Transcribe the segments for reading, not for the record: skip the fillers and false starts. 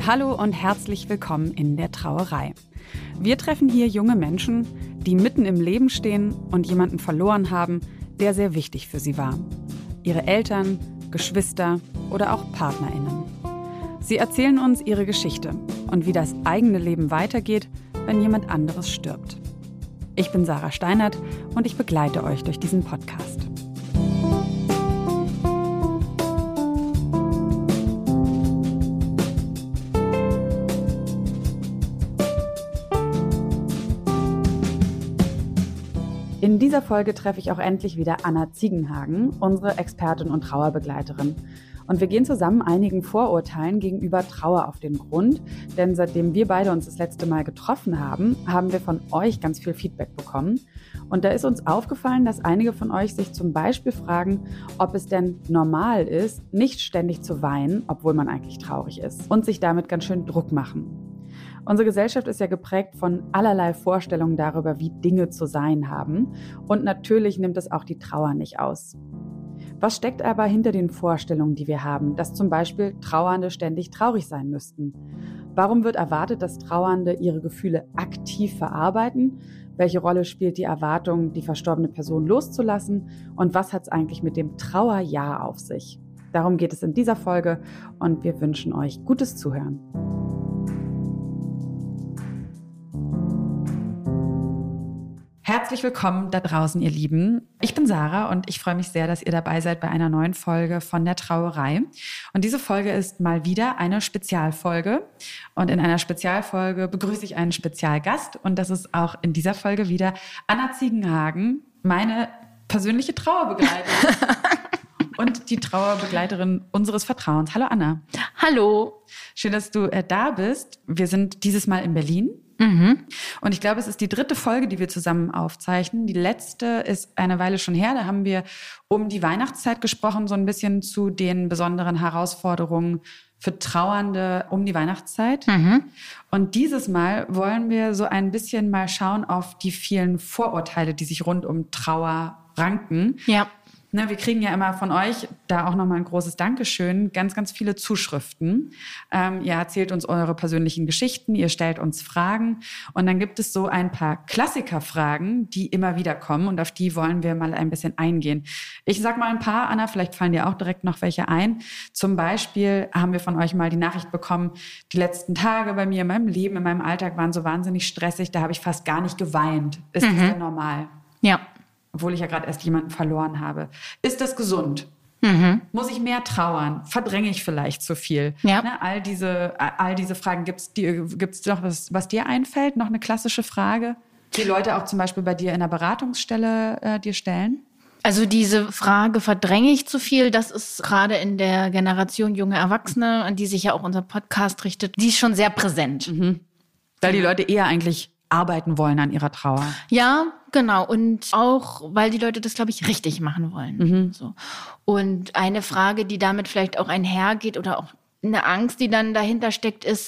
Hallo und herzlich willkommen in der Trauerei. Wir treffen hier junge Menschen, die mitten im Leben stehen und jemanden verloren haben, der sehr wichtig für sie war. Ihre Eltern, Geschwister oder auch PartnerInnen. Sie erzählen uns ihre Geschichte und wie das eigene Leben weitergeht, wenn jemand anderes stirbt. Ich bin Sarah Steinert und ich begleite euch durch diesen Podcast. In dieser Folge treffe ich auch endlich wieder Anna Ziegenhagen, unsere Expertin und Trauerbegleiterin. Und wir gehen zusammen einigen Vorurteilen gegenüber Trauer auf den Grund, denn seitdem wir beide uns das letzte Mal getroffen haben, haben wir von euch ganz viel Feedback bekommen. Und da ist uns aufgefallen, dass einige von euch sich zum Beispiel fragen, ob es denn normal ist, nicht ständig zu weinen, obwohl man eigentlich traurig ist, und sich damit ganz schön Druck machen. Unsere Gesellschaft ist ja geprägt von allerlei Vorstellungen darüber, wie Dinge zu sein haben. Und natürlich nimmt es auch die Trauer nicht aus. Was steckt aber hinter den Vorstellungen, die wir haben, dass zum Beispiel Trauernde ständig traurig sein müssten? Warum wird erwartet, dass Trauernde ihre Gefühle aktiv verarbeiten? Welche Rolle spielt die Erwartung, die verstorbene Person loszulassen? Und was hat es eigentlich mit dem Trauerjahr auf sich? Darum geht es in dieser Folge und wir wünschen euch gutes Zuhören. Herzlich willkommen da draußen, ihr Lieben. Ich bin Sarah und ich freue mich sehr, dass ihr dabei seid bei einer neuen Folge von der Trauerei. Und diese Folge ist mal wieder eine Spezialfolge. Und in einer Spezialfolge begrüße ich einen Spezialgast. Und das ist auch in dieser Folge wieder Anna Ziegenhagen, meine persönliche Trauerbegleiterin und die Trauerbegleiterin unseres Vertrauens. Hallo Anna. Hallo. Schön, dass du da bist. Wir sind dieses Mal in Berlin. Und ich glaube, es ist die 3. Folge, die wir zusammen aufzeichnen. Die letzte ist eine Weile schon her. Da haben wir um die Weihnachtszeit gesprochen, so ein bisschen zu den besonderen Herausforderungen für Trauernde um die Weihnachtszeit. Und dieses Mal wollen wir so ein bisschen mal schauen auf die vielen Vorurteile, die sich rund um Trauer ranken. Ja. Wir kriegen ja immer von euch, da auch nochmal ein großes Dankeschön, ganz, ganz viele Zuschriften. Ihr erzählt uns eure persönlichen Geschichten, ihr stellt uns Fragen und dann gibt es so ein paar Klassikerfragen, die immer wieder kommen und auf die wollen wir mal ein bisschen eingehen. Ich sag mal ein paar, Anna, vielleicht fallen dir auch direkt noch welche ein. Zum Beispiel haben wir von euch mal die Nachricht bekommen, die letzten Tage bei mir in meinem Leben, in meinem Alltag waren so wahnsinnig stressig, da habe ich fast gar nicht geweint. Ist das denn normal? Ja. Obwohl ich ja gerade erst jemanden verloren habe. Ist das gesund? Muss ich mehr trauern? Verdränge ich vielleicht zu viel? Ja. Ne, all diese Fragen. Gibt's noch was dir einfällt? Noch eine klassische Frage, die Leute auch zum Beispiel bei dir in der Beratungsstelle dir stellen? Also diese Frage, verdränge ich zu viel, das ist gerade in der Generation junge Erwachsene, an die sich ja auch unser Podcast richtet, die ist schon sehr präsent. Weil die Leute eher eigentlich arbeiten wollen an ihrer Trauer. Ja, genau. Und auch, weil die Leute das, glaube ich, richtig machen wollen. So. Und eine Frage, die damit vielleicht auch einhergeht oder auch eine Angst, die dann dahinter steckt, ist,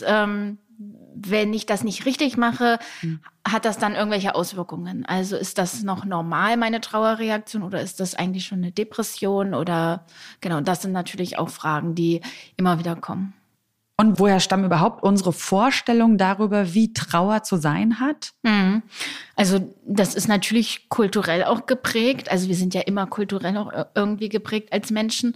wenn ich das nicht richtig mache, hat das dann irgendwelche Auswirkungen? Also ist das noch normal, meine Trauerreaktion, oder ist das eigentlich schon eine Depression? Oder genau, das sind natürlich auch Fragen, die immer wieder kommen. Und woher stammen überhaupt unsere Vorstellungen darüber, wie Trauer zu sein hat? Also das ist natürlich kulturell auch geprägt. Also wir sind ja immer kulturell auch irgendwie geprägt als Menschen.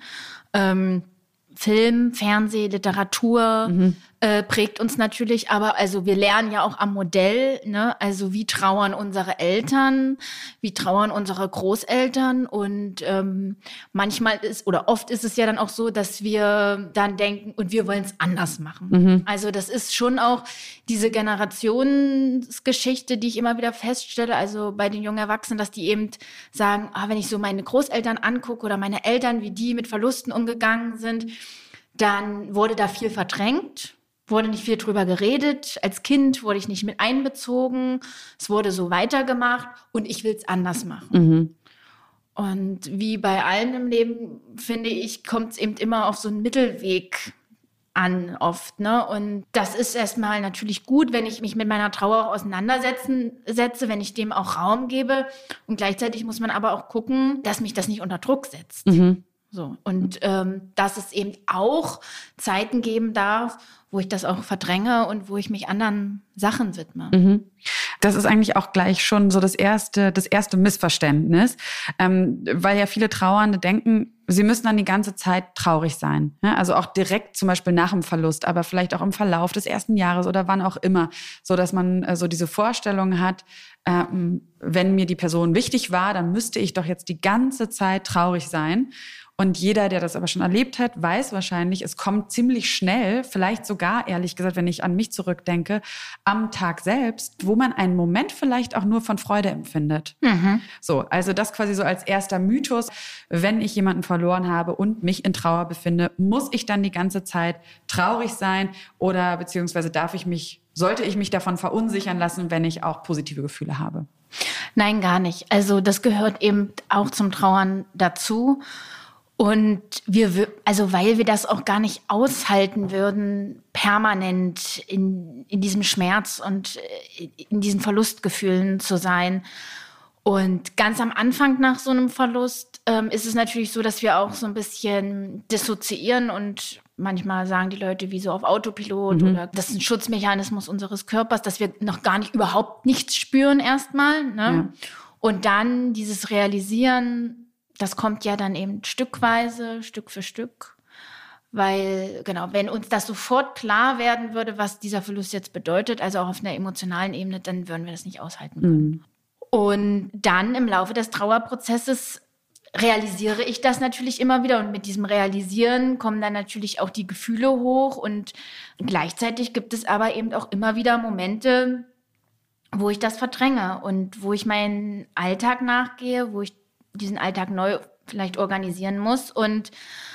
Film, Fernsehen, Literatur prägt uns natürlich, aber also wir lernen ja auch am Modell, ne? Also wie trauern unsere Eltern, wie trauern unsere Großeltern und manchmal ist oder oft ist es ja dann auch so, dass wir dann denken und wir wollen es anders machen. Also das ist schon auch diese Generationsgeschichte, die ich immer wieder feststelle, also bei den jungen Erwachsenen, dass die eben sagen, wenn ich so meine Großeltern angucke oder meine Eltern, wie die mit Verlusten umgegangen sind, dann wurde da viel verdrängt, wurde nicht viel drüber geredet. Als Kind wurde ich nicht mit einbezogen. Es wurde so weitergemacht und ich will es anders machen. Und wie bei allen im Leben, finde ich, kommt es eben immer auf so einen Mittelweg an oft, ne? Und das ist erstmal natürlich gut, wenn ich mich mit meiner Trauer auch auseinandersetze, wenn ich dem auch Raum gebe. Und gleichzeitig muss man aber auch gucken, dass mich das nicht unter Druck setzt. So. Und dass es eben auch Zeiten geben darf, wo ich das auch verdränge und wo ich mich anderen Sachen widme. Mhm. Das ist eigentlich auch gleich schon so das erste Missverständnis, weil ja viele Trauernde denken, sie müssen dann die ganze Zeit traurig sein. Ja? Also auch direkt zum Beispiel nach dem Verlust, aber vielleicht auch im Verlauf des ersten Jahres oder wann auch immer, so dass man so diese Vorstellung hat, wenn mir die Person wichtig war, dann müsste ich doch jetzt die ganze Zeit traurig sein. Und jeder, der das aber schon erlebt hat, weiß wahrscheinlich, es kommt ziemlich schnell, vielleicht sogar, ehrlich gesagt, wenn ich an mich zurückdenke, am Tag selbst, wo man einen Moment vielleicht auch nur von Freude empfindet. Mhm. So, also das quasi so als erster Mythos. Wenn ich jemanden verloren habe und mich in Trauer befinde, muss ich dann die ganze Zeit traurig sein oder beziehungsweise sollte ich mich davon verunsichern lassen, wenn ich auch positive Gefühle habe? Nein, gar nicht. Also das gehört eben auch zum Trauern dazu. Und weil wir das auch gar nicht aushalten würden, permanent in diesem Schmerz und in diesen Verlustgefühlen zu sein. Und ganz am Anfang nach so einem Verlust ist es natürlich so, dass wir auch so ein bisschen dissoziieren und manchmal sagen die Leute wie so auf Autopilot oder das ist ein Schutzmechanismus unseres Körpers, dass wir noch gar nicht überhaupt nichts spüren erstmal. Ne? Ja. Und dann dieses Realisieren, das kommt ja dann eben stückweise, Stück für Stück, weil, genau, wenn uns das sofort klar werden würde, was dieser Verlust jetzt bedeutet, also auch auf einer emotionalen Ebene, dann würden wir das nicht aushalten können. Mhm. Und dann im Laufe des Trauerprozesses realisiere ich das natürlich immer wieder und mit diesem Realisieren kommen dann natürlich auch die Gefühle hoch und gleichzeitig gibt es aber eben auch immer wieder Momente, wo ich das verdränge und wo ich meinen Alltag nachgehe, wo ich diesen Alltag neu vielleicht organisieren muss und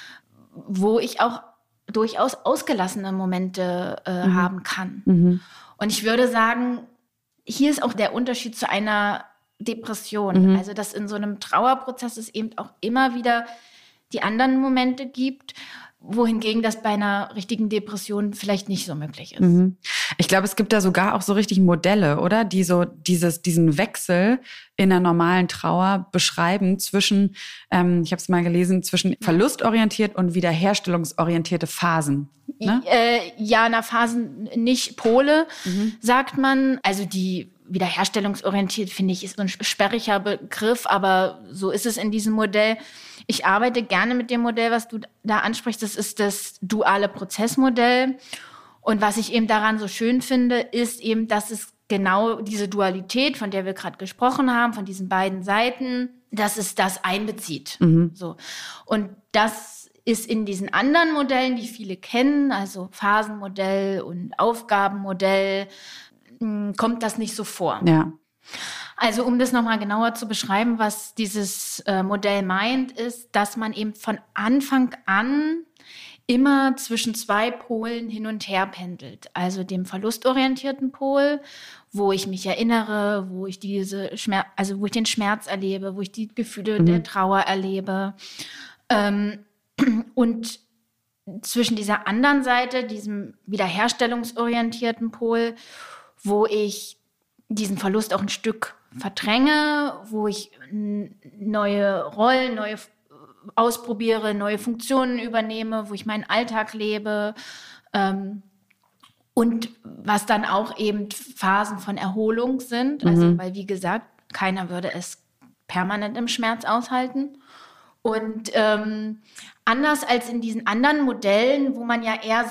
wo ich auch durchaus ausgelassene Momente haben kann. Mhm. Und ich würde sagen, hier ist auch der Unterschied zu einer Depression. Mhm. Also, dass in so einem Trauerprozess es eben auch immer wieder die anderen Momente gibt, wohingegen das bei einer richtigen Depression vielleicht nicht so möglich ist. Mhm. Ich glaube, es gibt da sogar auch so richtig Modelle, oder? Die so diesen Wechsel in der normalen Trauer beschreiben zwischen, ich habe es mal gelesen, zwischen verlustorientiert und wiederherstellungsorientierte Phasen. Ne? Phasen nicht. Pole, sagt man. Also die wiederherstellungsorientiert, finde ich, ist so ein sperriger Begriff, aber so ist es in diesem Modell. Ich arbeite gerne mit dem Modell, was du da ansprichst. Das ist das duale Prozessmodell. Und was ich eben daran so schön finde, ist eben, dass es genau diese Dualität, von der wir gerade gesprochen haben, von diesen beiden Seiten, dass es das einbezieht. Mhm. So. Und das ist in diesen anderen Modellen, die viele kennen, also Phasenmodell und Aufgabenmodell, kommt das nicht so vor. Ja. Also um das nochmal genauer zu beschreiben, was dieses Modell meint, ist, dass man eben von Anfang an immer zwischen zwei Polen hin und her pendelt. Also dem verlustorientierten Pol, wo ich mich erinnere, wo ich wo ich den Schmerz erlebe, wo ich die Gefühle der Trauer erlebe. Und zwischen dieser anderen Seite, diesem wiederherstellungsorientierten Pol, wo ich diesen Verlust auch ein Stück verdränge, wo ich neue Rollen, ausprobiere, neue Funktionen übernehme, wo ich meinen Alltag lebe und was dann auch eben Phasen von Erholung sind. Also, weil wie gesagt, keiner würde es permanent im Schmerz aushalten. Und anders als in diesen anderen Modellen, wo man ja eher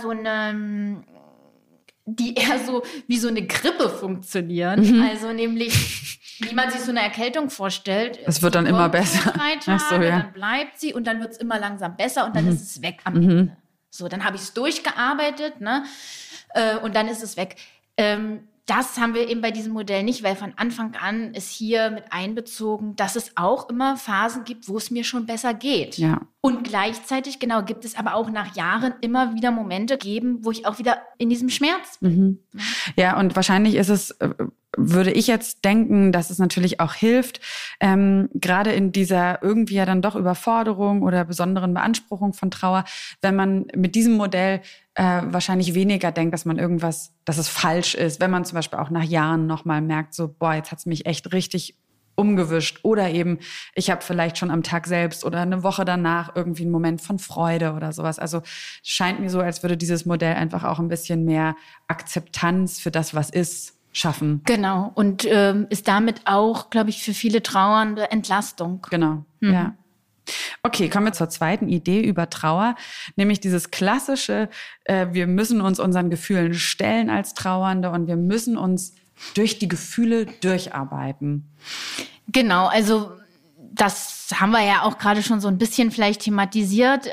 die eher so wie so eine Grippe funktionieren, also nämlich wie man sich so eine Erkältung vorstellt. Es wird dann immer besser. 3 Tage, dann bleibt sie und dann wird es immer langsam besser und dann ist es weg am Ende. So, dann habe ich es durchgearbeitet, ne? Und dann ist es weg. Das haben wir eben bei diesem Modell nicht, weil von Anfang an ist hier mit einbezogen, dass es auch immer Phasen gibt, wo es mir schon besser geht. Ja. Und gleichzeitig, genau, gibt es aber auch nach Jahren immer wieder Momente geben, wo ich auch wieder in diesem Schmerz bin. Ja, und wahrscheinlich ist es, würde ich jetzt denken, dass es natürlich auch hilft, gerade in dieser irgendwie ja dann doch Überforderung oder besonderen Beanspruchung von Trauer, wenn man mit diesem Modell wahrscheinlich weniger denkt, dass es falsch ist, wenn man zum Beispiel auch nach Jahren nochmal merkt, so, boah, jetzt hat's mich echt richtig umgewischt oder eben ich habe vielleicht schon am Tag selbst oder eine Woche danach irgendwie einen Moment von Freude oder sowas. Also scheint mir so, als würde dieses Modell einfach auch ein bisschen mehr Akzeptanz für das, was ist, schaffen. Genau. Und ist damit auch, glaube ich, für viele Trauernde Entlastung. Genau, ja. Okay, kommen wir zur zweiten Idee über Trauer, nämlich dieses klassische, wir müssen uns unseren Gefühlen stellen als Trauernde und wir müssen uns durch die Gefühle durcharbeiten. Genau, also das haben wir ja auch gerade schon so ein bisschen vielleicht thematisiert.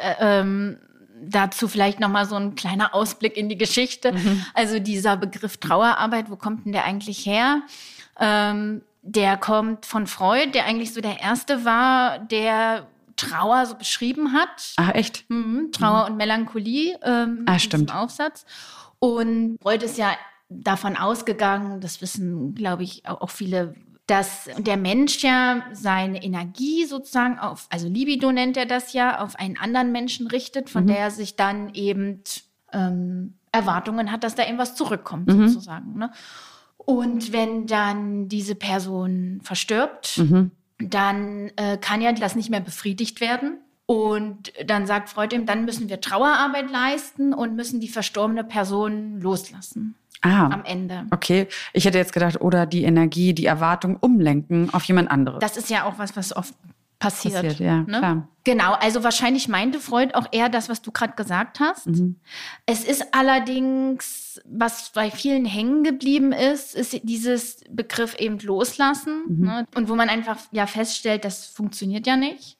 Dazu vielleicht nochmal so ein kleiner Ausblick in die Geschichte. Also dieser Begriff Trauerarbeit, wo kommt denn der eigentlich her? Der kommt von Freud, der eigentlich so der Erste war, der Trauer so beschrieben hat. Ach, echt? Trauer und Melancholie stimmt. Im Aufsatz. Und Freud ist ja davon ausgegangen, das wissen, glaube ich, auch viele, dass der Mensch ja seine Energie sozusagen also Libido nennt er das ja, auf einen anderen Menschen richtet, von der er sich dann eben Erwartungen hat, dass da irgendwas zurückkommt sozusagen. Ne? Und wenn dann diese Person verstirbt, dann kann ja das nicht mehr befriedigt werden. Und dann sagt Freud ihm, dann müssen wir Trauerarbeit leisten und müssen die verstorbene Person loslassen. Am Ende. Okay, ich hätte jetzt gedacht, oder die Energie, die Erwartung umlenken auf jemand anderes. Das ist ja auch was oft passiert. Ja, ne? Klar. Genau, also wahrscheinlich meinte Freud auch eher das, was du gerade gesagt hast. Es ist allerdings, was bei vielen hängen geblieben ist dieses Begriff eben loslassen. Ne? Und wo man einfach ja feststellt, das funktioniert ja nicht.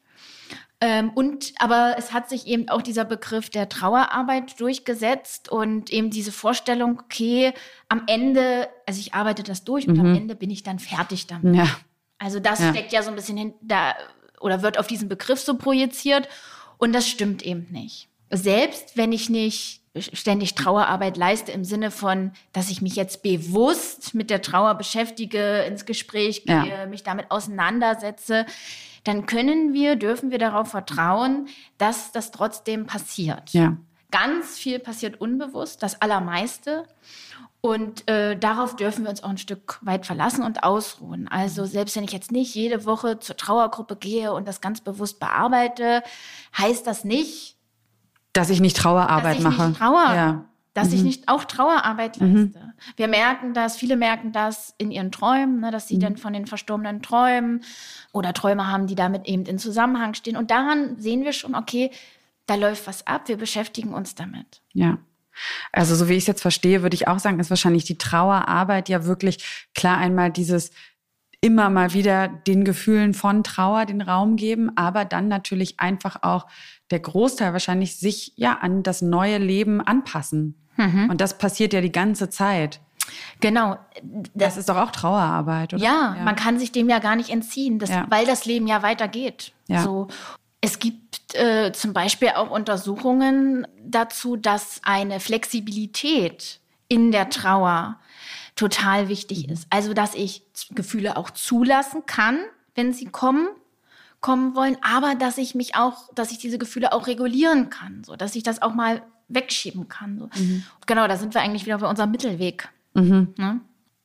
Aber es hat sich eben auch dieser Begriff der Trauerarbeit durchgesetzt und eben diese Vorstellung, okay, am Ende, also ich arbeite das durch und am Ende bin ich dann fertig damit. Ja. Also das steckt ja so ein bisschen hinter oder wird auf diesen Begriff so projiziert und das stimmt eben nicht. Selbst wenn ich nicht ständig Trauerarbeit leiste im Sinne von, dass ich mich jetzt bewusst mit der Trauer beschäftige, ins Gespräch gehe, mich damit auseinandersetze, dann dürfen wir darauf vertrauen, dass das trotzdem passiert. Ja. Ganz viel passiert unbewusst, das Allermeiste. Und darauf dürfen wir uns auch ein Stück weit verlassen und ausruhen. Also selbst wenn ich jetzt nicht jede Woche zur Trauergruppe gehe und das ganz bewusst bearbeite, heißt das nicht, dass ich nicht Trauerarbeit mache. Dass ich nicht auch Trauerarbeit leiste. Viele merken das in ihren Träumen, ne, dass sie dann von den Verstorbenen träumen oder Träume haben, die damit eben in Zusammenhang stehen. Und daran sehen wir schon, okay, da läuft was ab, wir beschäftigen uns damit. Ja. Also so wie ich es jetzt verstehe, würde ich auch sagen, ist wahrscheinlich die Trauerarbeit ja wirklich klar einmal dieses immer mal wieder den Gefühlen von Trauer den Raum geben, aber dann natürlich einfach auch der Großteil wahrscheinlich sich ja an das neue Leben anpassen. Und das passiert ja die ganze Zeit. Genau. Das ist doch auch Trauerarbeit, oder? Ja, man kann sich dem ja gar nicht entziehen, weil das Leben ja weitergeht. Ja. So. Es gibt zum Beispiel auch Untersuchungen dazu, dass eine Flexibilität in der Trauer total wichtig ist. Also, dass ich Gefühle auch zulassen kann, wenn sie kommen wollen, aber dass ich diese Gefühle auch regulieren kann, so dass ich das auch mal wegschieben kann. So. Genau, da sind wir eigentlich wieder bei unserem Mittelweg. Ne?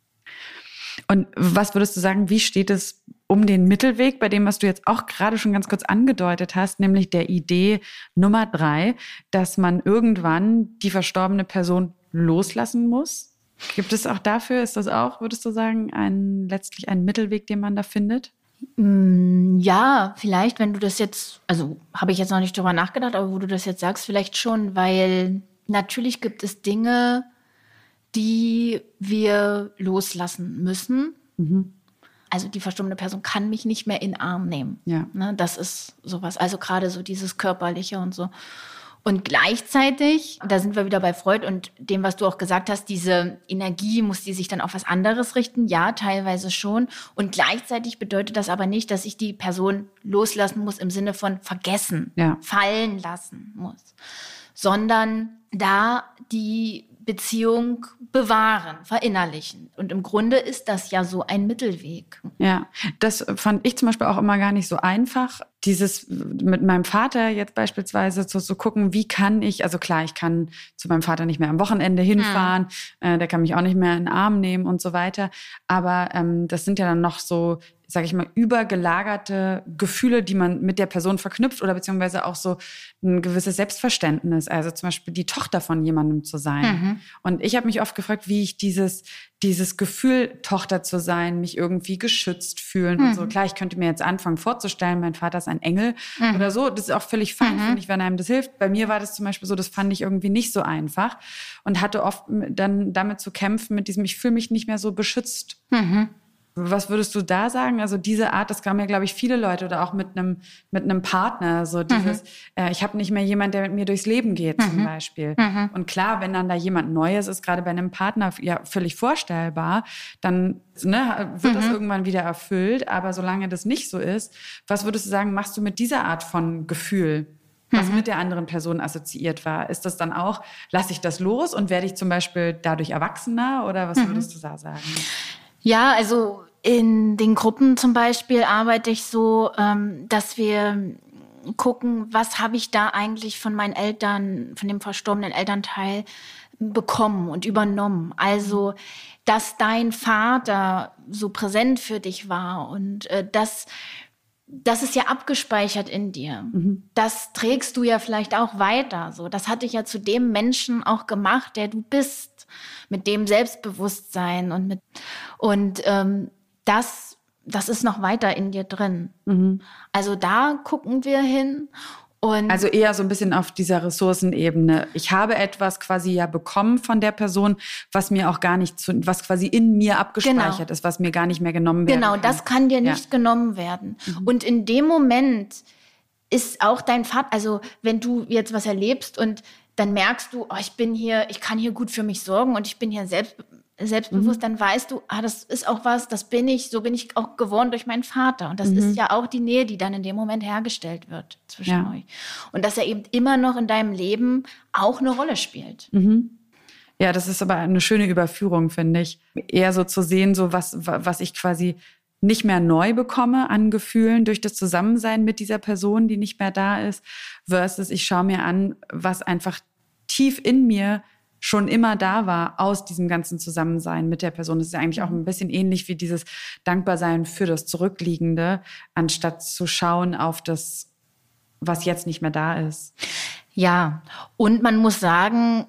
Und was würdest du sagen, wie steht es um den Mittelweg, bei dem, was du jetzt auch gerade schon ganz kurz angedeutet hast, nämlich der Idee Nummer 3, dass man irgendwann die verstorbene Person loslassen muss? Gibt es auch dafür, ist das auch, würdest du sagen, letztlich ein Mittelweg, den man da findet? Ja, vielleicht, wenn du das jetzt, also habe ich jetzt noch nicht drüber nachgedacht, aber wo du das jetzt sagst, vielleicht schon, weil natürlich gibt es Dinge, die wir loslassen müssen. Also die verstorbene Person kann mich nicht mehr in den Arm nehmen. Ja. Ne, das ist sowas, also gerade so dieses Körperliche und so. Und gleichzeitig, da sind wir wieder bei Freud und dem, was du auch gesagt hast, diese Energie, muss die sich dann auf was anderes richten? Ja, teilweise schon. Und gleichzeitig bedeutet das aber nicht, dass ich die Person loslassen muss im Sinne von vergessen, fallen lassen muss, sondern da die Beziehung bewahren, verinnerlichen. Und im Grunde ist das ja so ein Mittelweg. Ja, das fand ich zum Beispiel auch immer gar nicht so einfach. Dieses mit meinem Vater jetzt beispielsweise zu gucken, wie kann ich, also klar, ich kann zu meinem Vater nicht mehr am Wochenende hinfahren, der kann mich auch nicht mehr in den Arm nehmen und so weiter. Aber das sind ja dann noch so sage ich mal, übergelagerte Gefühle, die man mit der Person verknüpft oder beziehungsweise auch so ein gewisses Selbstverständnis. Also zum Beispiel die Tochter von jemandem zu sein. Und ich habe mich oft gefragt, wie ich dieses Gefühl, Tochter zu sein, mich irgendwie geschützt fühlen und so. Klar, ich könnte mir jetzt anfangen vorzustellen, mein Vater ist ein Engel oder so. Das ist auch völlig fein, finde ich, wenn einem das hilft. Bei mir war das zum Beispiel so, das fand ich irgendwie nicht so einfach und hatte oft dann damit zu kämpfen mit diesem, ich fühle mich nicht mehr so beschützt. Was würdest du da sagen? Also diese Art, das haben ja, glaube ich, viele Leute oder auch mit einem Partner, so dieses, ich habe nicht mehr jemand, der mit mir durchs Leben geht zum Beispiel. Und klar, wenn dann da jemand Neues ist, gerade bei einem Partner ja völlig vorstellbar, dann wird das irgendwann wieder erfüllt. Aber solange das nicht so ist, was würdest du sagen, machst du mit dieser Art von Gefühl, was mit der anderen Person assoziiert war? Ist das dann auch, lasse ich das los und werde ich zum Beispiel dadurch erwachsener oder was würdest du da sagen? Ja, also in den Gruppen zum Beispiel arbeite ich so, dass wir gucken, was habe ich da eigentlich von meinen Eltern, von dem verstorbenen Elternteil bekommen und übernommen. Also, dass dein Vater so präsent für dich war und das ist ja abgespeichert in dir. Das trägst du ja vielleicht auch weiter. So, das hat dich ja zu dem Menschen auch gemacht, der du bist, mit dem Selbstbewusstsein und das ist noch weiter in dir drin. Also da gucken wir hin. Und also eher so ein bisschen auf dieser Ressourcenebene. Ich habe etwas quasi ja bekommen von der Person, was mir auch gar nicht, was quasi in mir abgespeichert ist, was mir gar nicht mehr genommen werden kann. Genau, das kann dir nicht genommen werden. Und in dem Moment ist auch dein Vater, also wenn du jetzt was erlebst und dann merkst du, oh, ich kann hier gut für mich sorgen und ich bin hier selbstbewusst, dann weißt du, das ist auch was, so bin ich auch geworden durch meinen Vater. Und das ist ja auch die Nähe, die dann in dem Moment hergestellt wird zwischen euch. Und dass er eben immer noch in deinem Leben auch eine Rolle spielt. Ja, das ist aber eine schöne Überführung, finde ich. Eher so zu sehen, so was ich quasi nicht mehr neu bekomme an Gefühlen durch das Zusammensein mit dieser Person, die nicht mehr da ist, versus ich schaue mir an, was einfach tief in mir schon immer da war aus diesem ganzen Zusammensein mit der Person. Das ist ja eigentlich auch ein bisschen ähnlich wie dieses Dankbarsein für das Zurückliegende, anstatt zu schauen auf das, was jetzt nicht mehr da ist. Ja, und man muss sagen,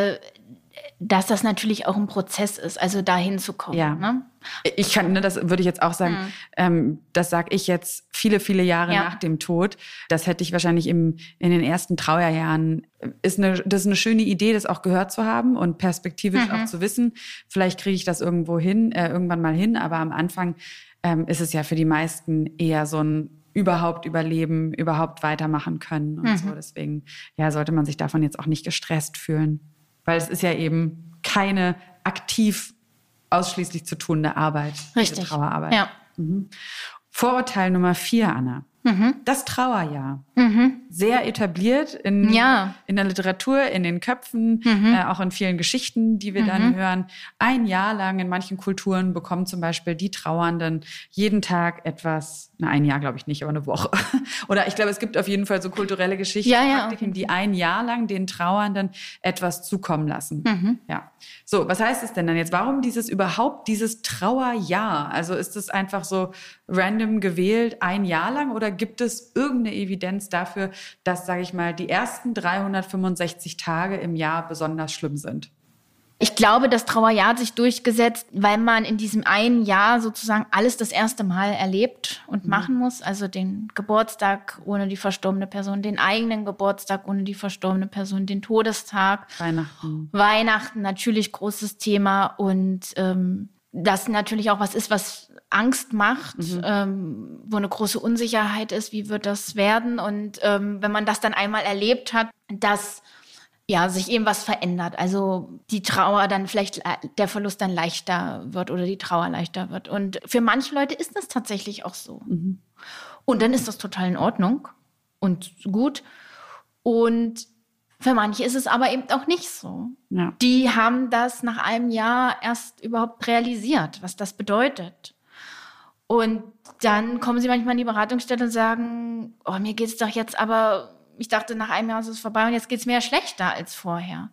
dass das natürlich auch ein Prozess ist, also da hinzukommen. Ja. Ne? Ich kann, das würde ich jetzt auch sagen, das sage ich jetzt viele, viele Jahre nach dem Tod. Das hätte ich wahrscheinlich in den ersten Trauerjahren. Das ist eine schöne Idee, das auch gehört zu haben und perspektivisch auch zu wissen. Vielleicht kriege ich das irgendwann mal hin, aber am Anfang ist es ja für die meisten eher so ein überhaupt überleben, überhaupt weitermachen können und so. Deswegen sollte man sich davon jetzt auch nicht gestresst fühlen. Weil es ist ja eben keine aktiv ausschließlich zu tunende Arbeit. Richtig. Diese Trauerarbeit. Ja. Vorurteil Nummer 4, Anna. Das Trauerjahr. Sehr etabliert in der Literatur, in den Köpfen, auch in vielen Geschichten, die wir dann hören. Ein Jahr lang in manchen Kulturen bekommen zum Beispiel die Trauernden jeden Tag etwas, ein Jahr glaube ich nicht, aber eine Woche. Oder ich glaube, es gibt auf jeden Fall so kulturelle Geschichten, Praktiken, die ein Jahr lang den Trauernden etwas zukommen lassen. Ja. So, was heißt es denn dann jetzt? Warum dieses Trauerjahr? Also ist es einfach so random gewählt ein Jahr lang oder gibt es irgendeine Evidenz dafür, dass, sage ich mal, die ersten 365 Tage im Jahr besonders schlimm sind? Ich glaube, das Trauerjahr hat sich durchgesetzt, weil man in diesem einen Jahr sozusagen alles das erste Mal erlebt und machen muss. Also den Geburtstag ohne die verstorbene Person, den eigenen Geburtstag ohne die verstorbene Person, den Todestag. Weihnachten natürlich großes Thema und das natürlich auch was ist, was Angst macht, wo eine große Unsicherheit ist, wie wird das werden? Und wenn man das dann einmal erlebt hat, dass sich eben was verändert. Also die Trauer dann vielleicht, der Verlust dann leichter wird oder die Trauer leichter wird. Und für manche Leute ist das tatsächlich auch so. Und dann ist das total in Ordnung und gut. Und für manche ist es aber eben auch nicht so. Ja. Die haben das nach einem Jahr erst überhaupt realisiert, was das bedeutet. Und dann kommen sie manchmal in die Beratungsstelle und sagen, mir geht's doch jetzt aber, ich dachte, nach einem Jahr ist es vorbei und jetzt geht's mir schlechter als vorher.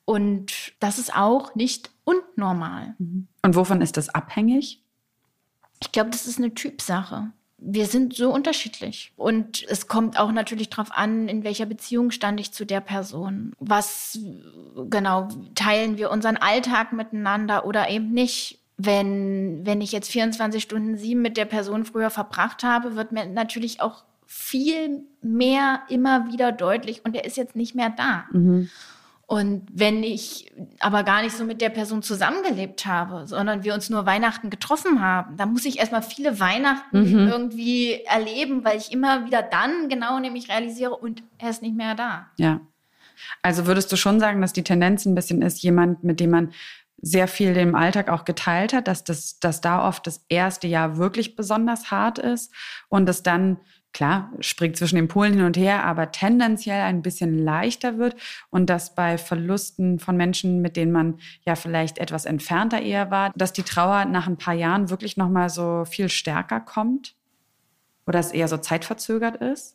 Und das ist auch nicht unnormal. Und wovon ist das abhängig? Ich glaube, das ist eine Typsache. Wir sind so unterschiedlich. Und es kommt auch natürlich darauf an, in welcher Beziehung stand ich zu der Person. Was, genau, teilen wir unseren Alltag miteinander oder eben nicht. Wenn ich jetzt 24/7 mit der Person früher verbracht habe, wird mir natürlich auch viel mehr immer wieder deutlich und er ist jetzt nicht mehr da. Mhm. Und wenn ich aber gar nicht so mit der Person zusammengelebt habe, sondern wir uns nur Weihnachten getroffen haben, dann muss ich erstmal viele Weihnachten irgendwie erleben, weil ich immer wieder dann genau nämlich realisiere und er ist nicht mehr da. Ja. Also würdest du schon sagen, dass die Tendenz ein bisschen ist, jemand, mit dem man sehr viel im Alltag auch geteilt hat, dass da oft das erste Jahr wirklich besonders hart ist und es dann, klar, springt zwischen den Polen hin und her, aber tendenziell ein bisschen leichter wird und dass bei Verlusten von Menschen, mit denen man ja vielleicht etwas entfernter eher war, dass die Trauer nach ein paar Jahren wirklich nochmal so viel stärker kommt oder es eher so zeitverzögert ist?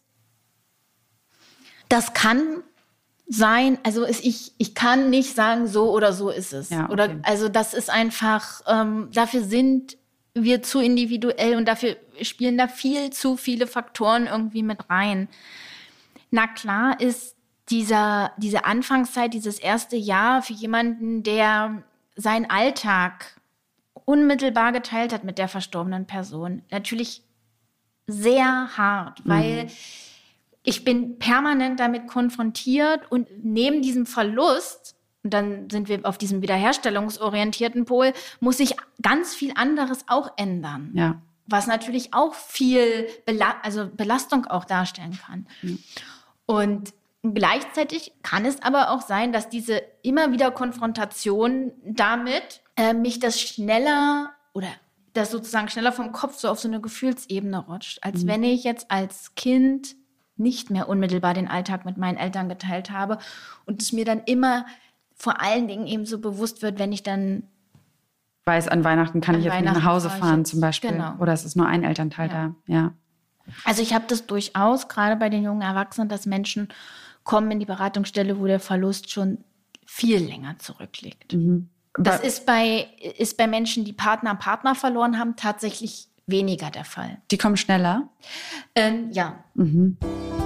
Das kann sein, also ich kann nicht sagen, so oder so ist es. Ja, okay. Oder, also das ist einfach, dafür sind wir zu individuell und dafür spielen da viel zu viele Faktoren irgendwie mit rein. Na klar ist diese Anfangszeit, dieses erste Jahr für jemanden, der seinen Alltag unmittelbar geteilt hat mit der verstorbenen Person, natürlich sehr hart, weil ich bin permanent damit konfrontiert und neben diesem Verlust, und dann sind wir auf diesem wiederherstellungsorientierten Pol, muss sich ganz viel anderes auch ändern. Ja. Was natürlich auch viel Belastung auch darstellen kann. Mhm. Und gleichzeitig kann es aber auch sein, dass diese immer wieder Konfrontation damit mich das schneller oder das sozusagen schneller vom Kopf so auf so eine Gefühlsebene rutscht, als wenn ich jetzt als Kind nicht mehr unmittelbar den Alltag mit meinen Eltern geteilt habe und es mir dann immer vor allen Dingen eben so bewusst wird, wenn ich dann weiß, an Weihnachten kann ich jetzt nicht nach Hause fahren zum Beispiel. Genau. Oder es ist nur ein Elternteil da. Ja. Also ich habe das durchaus, gerade bei den jungen Erwachsenen, dass Menschen kommen in die Beratungsstelle, wo der Verlust schon viel länger zurückliegt. Mhm. Das ist bei Menschen, die Partner verloren haben, tatsächlich weniger der Fall. Die kommen schneller? Ja. Mhm.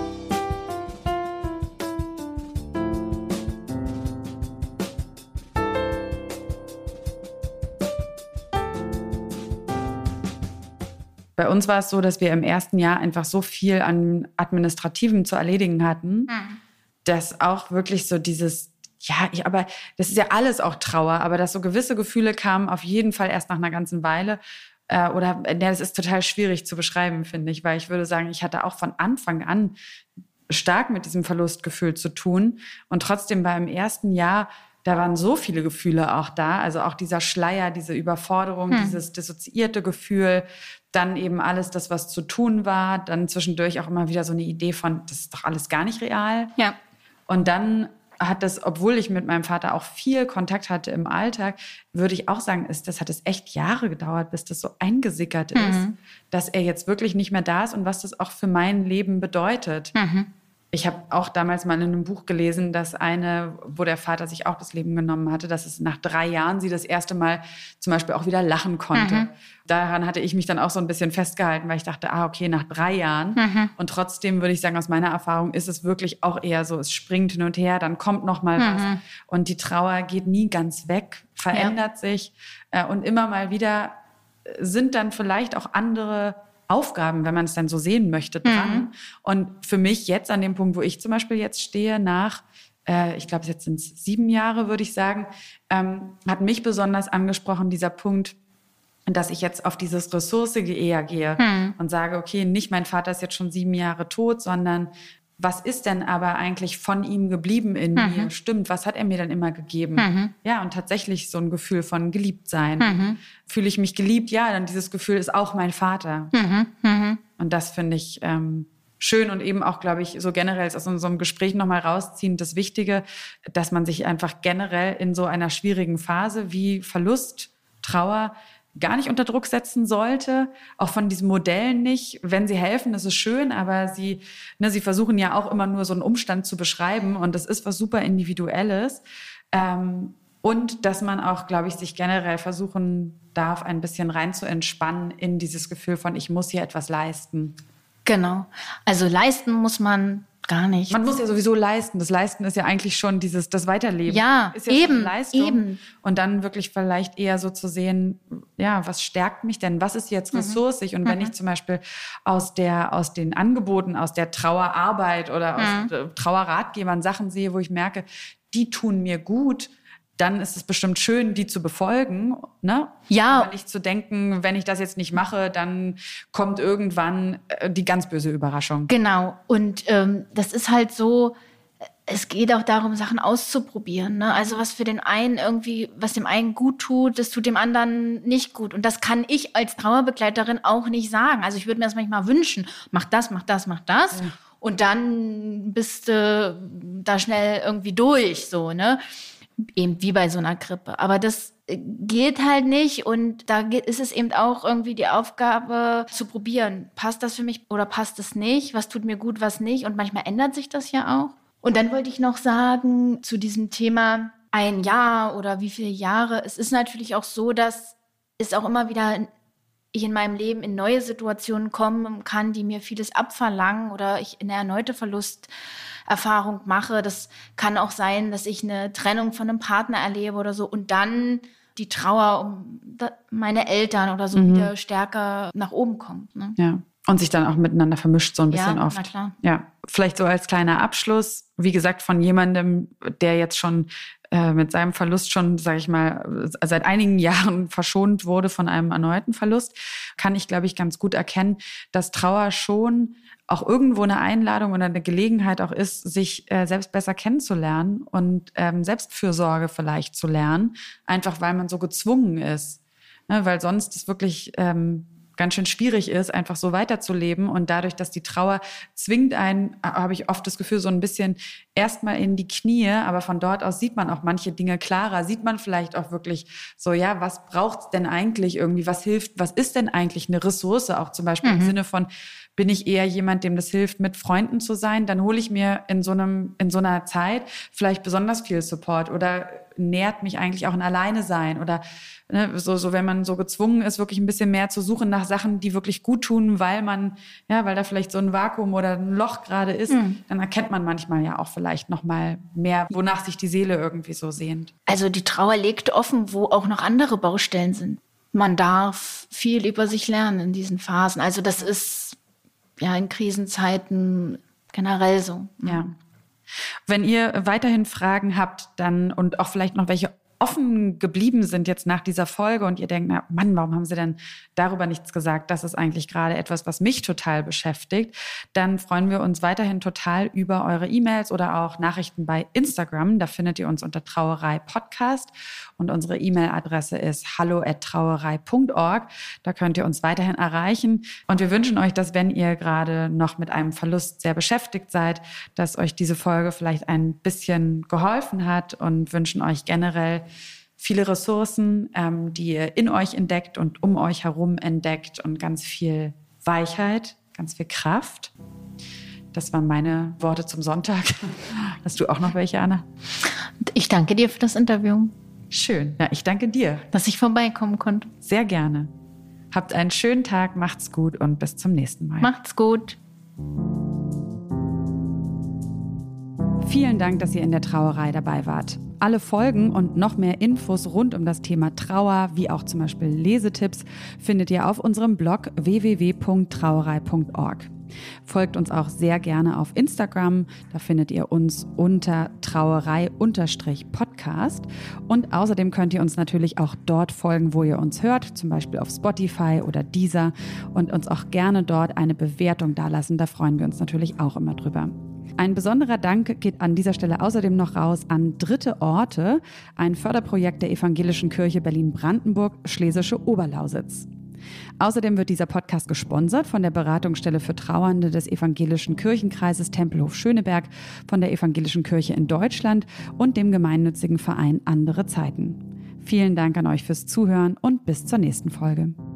Bei uns war es so, dass wir im ersten Jahr einfach so viel an Administrativem zu erledigen hatten, dass auch wirklich so dieses, aber das ist ja alles auch Trauer, aber dass so gewisse Gefühle kamen auf jeden Fall erst nach einer ganzen Weile. Das ist total schwierig zu beschreiben, finde ich, weil ich würde sagen, ich hatte auch von Anfang an stark mit diesem Verlustgefühl zu tun. Und trotzdem war im ersten Jahr, da waren so viele Gefühle auch da. Also auch dieser Schleier, diese Überforderung, dieses dissoziierte Gefühl, dann eben alles das, was zu tun war. Dann zwischendurch auch immer wieder so eine Idee von, das ist doch alles gar nicht real. Ja. Und dann hat das, obwohl ich mit meinem Vater auch viel Kontakt hatte im Alltag, würde ich auch sagen, hat es echt Jahre gedauert, bis das so eingesickert ist, dass er jetzt wirklich nicht mehr da ist und was das auch für mein Leben bedeutet. Ich habe auch damals mal in einem Buch gelesen, dass wo der Vater sich auch das Leben genommen hatte, dass es nach 3 Jahren sie das erste Mal zum Beispiel auch wieder lachen konnte. Daran hatte ich mich dann auch so ein bisschen festgehalten, weil ich dachte, okay, nach 3 Jahren. Und trotzdem würde ich sagen, aus meiner Erfahrung ist es wirklich auch eher so, es springt hin und her, dann kommt noch mal was. Und die Trauer geht nie ganz weg, verändert sich. Und immer mal wieder sind dann vielleicht auch andere Aufgaben, wenn man es dann so sehen möchte, dran. Und für mich jetzt an dem Punkt, wo ich zum Beispiel jetzt stehe, nach, ich glaube, jetzt sind es 7 Jahre, würde ich sagen, hat mich besonders angesprochen, dieser Punkt, dass ich jetzt auf dieses Ressourcige eher gehe und sage, okay, nicht mein Vater ist jetzt schon 7 Jahre tot, sondern was ist denn aber eigentlich von ihm geblieben in mir? Stimmt, was hat er mir dann immer gegeben? Ja, und tatsächlich so ein Gefühl von Geliebtsein. Fühle ich mich geliebt? Ja, dann dieses Gefühl ist auch mein Vater. Und das finde ich schön und eben auch, glaube ich, so generell aus unserem Gespräch nochmal rausziehen, das Wichtige, dass man sich einfach generell in so einer schwierigen Phase wie Verlust, Trauer gar nicht unter Druck setzen sollte, auch von diesen Modellen nicht. Wenn sie helfen, das ist schön, aber sie versuchen ja auch immer nur so einen Umstand zu beschreiben und das ist was super Individuelles. Und dass man auch, glaube ich, sich generell versuchen darf, ein bisschen rein zu entspannen in dieses Gefühl von, ich muss hier etwas leisten. Genau. Also leisten muss man gar nicht. Man muss ja sowieso leisten. Das Leisten ist ja eigentlich schon das Weiterleben. Ja, ist ja eben, schon eine Leistung. eben. Und dann wirklich vielleicht eher so zu sehen, ja, was stärkt mich denn? Was ist jetzt ressourcig? Und wenn ich zum Beispiel aus den Angeboten, aus der Trauerarbeit oder aus Trauerratgebern Sachen sehe, wo ich merke, die tun mir gut, dann ist es bestimmt schön, die zu befolgen, ne? Ja. Aber nicht zu denken, wenn ich das jetzt nicht mache, dann kommt irgendwann die ganz böse Überraschung. Genau. Und das ist halt so, es geht auch darum, Sachen auszuprobieren, ne? Also was für den einen irgendwie, was dem einen gut tut, das tut dem anderen nicht gut. Und das kann ich als Trauerbegleiterin auch nicht sagen. Also ich würde mir das manchmal wünschen, mach das, mach das, mach das. Ja. Und dann bist du da schnell irgendwie durch, so, ne? Eben wie bei so einer Grippe. Aber das geht halt nicht und da ist es eben auch irgendwie die Aufgabe zu probieren. Passt das für mich oder passt es nicht? Was tut mir gut, was nicht? Und manchmal ändert sich das ja auch. Und dann wollte ich noch sagen zu diesem Thema 1 Jahr oder wie viele Jahre. Es ist natürlich auch so, dass es auch immer wieder ich in meinem Leben in neue Situationen kommen kann, die mir vieles abverlangen oder ich in eine erneute Verlusterfahrung mache. Das kann auch sein, dass ich eine Trennung von einem Partner erlebe oder so und dann die Trauer um meine Eltern oder so wieder stärker nach oben kommt. Ne? Ja. Und sich dann auch miteinander vermischt so ein bisschen oft. Ja, na klar. Ja, vielleicht so als kleiner Abschluss, wie gesagt, von jemandem, der jetzt schon mit seinem Verlust schon, sage ich mal, seit einigen Jahren verschont wurde von einem erneuten Verlust, kann ich, glaube ich, ganz gut erkennen, dass Trauer schon auch irgendwo eine Einladung oder eine Gelegenheit auch ist, sich selbst besser kennenzulernen und Selbstfürsorge vielleicht zu lernen, einfach weil man so gezwungen ist. Ne? Weil sonst ist wirklich ganz schön schwierig ist, einfach so weiterzuleben. Und dadurch, dass die Trauer zwingt einen, habe ich oft das Gefühl, so ein bisschen erstmal in die Knie, aber von dort aus sieht man auch manche Dinge klarer, sieht man vielleicht auch wirklich so, ja, was braucht's denn eigentlich irgendwie, was hilft, was ist denn eigentlich eine Ressource, auch zum Beispiel im Sinne von, bin ich eher jemand, dem das hilft, mit Freunden zu sein, dann hole ich mir in so einer Zeit vielleicht besonders viel Support oder nährt mich eigentlich auch ein Alleine-Sein oder ne, so wenn man so gezwungen ist, wirklich ein bisschen mehr zu suchen nach Sachen, die wirklich gut tun, weil da vielleicht so ein Vakuum oder ein Loch gerade ist, dann erkennt man manchmal ja auch vielleicht noch mal mehr, wonach sich die Seele irgendwie so sehnt. Also die Trauer legt offen, wo auch noch andere Baustellen sind. Man darf viel über sich lernen in diesen Phasen. Also das ist ja in Krisenzeiten generell so. Ja. Wenn ihr weiterhin Fragen habt, dann und auch vielleicht noch welche offen geblieben sind jetzt nach dieser Folge und ihr denkt, na Mann, warum haben sie denn darüber nichts gesagt? Das ist eigentlich gerade etwas, was mich total beschäftigt. Dann freuen wir uns weiterhin total über eure E-Mails oder auch Nachrichten bei Instagram. Da findet ihr uns unter Trauerei Podcast und unsere E-Mail-Adresse ist hallo@trauerei.org. Da könnt ihr uns weiterhin erreichen und wir wünschen euch, dass wenn ihr gerade noch mit einem Verlust sehr beschäftigt seid, dass euch diese Folge vielleicht ein bisschen geholfen hat und wünschen euch generell viele Ressourcen, die ihr in euch entdeckt und um euch herum entdeckt und ganz viel Weichheit, ganz viel Kraft. Das waren meine Worte zum Sonntag. Hast du auch noch welche, Anna? Ich danke dir für das Interview. Schön. Ja, ich danke dir. Dass ich vorbeikommen konnte. Sehr gerne. Habt einen schönen Tag, macht's gut und bis zum nächsten Mal. Macht's gut. Vielen Dank, dass ihr in der Trauerei dabei wart. Alle Folgen und noch mehr Infos rund um das Thema Trauer, wie auch zum Beispiel Lesetipps, findet ihr auf unserem Blog www.trauerei.org. Folgt uns auch sehr gerne auf Instagram, da findet ihr uns unter Trauerei_Podcast und außerdem könnt ihr uns natürlich auch dort folgen, wo ihr uns hört, zum Beispiel auf Spotify oder Deezer und uns auch gerne dort eine Bewertung dalassen, da freuen wir uns natürlich auch immer drüber. Ein besonderer Dank geht an dieser Stelle außerdem noch raus an Dritte Orte, ein Förderprojekt der Evangelischen Kirche Berlin-Brandenburg, Schlesische Oberlausitz. Außerdem wird dieser Podcast gesponsert von der Beratungsstelle für Trauernde des Evangelischen Kirchenkreises Tempelhof-Schöneberg, von der Evangelischen Kirche in Deutschland und dem gemeinnützigen Verein Andere Zeiten. Vielen Dank an euch fürs Zuhören und bis zur nächsten Folge.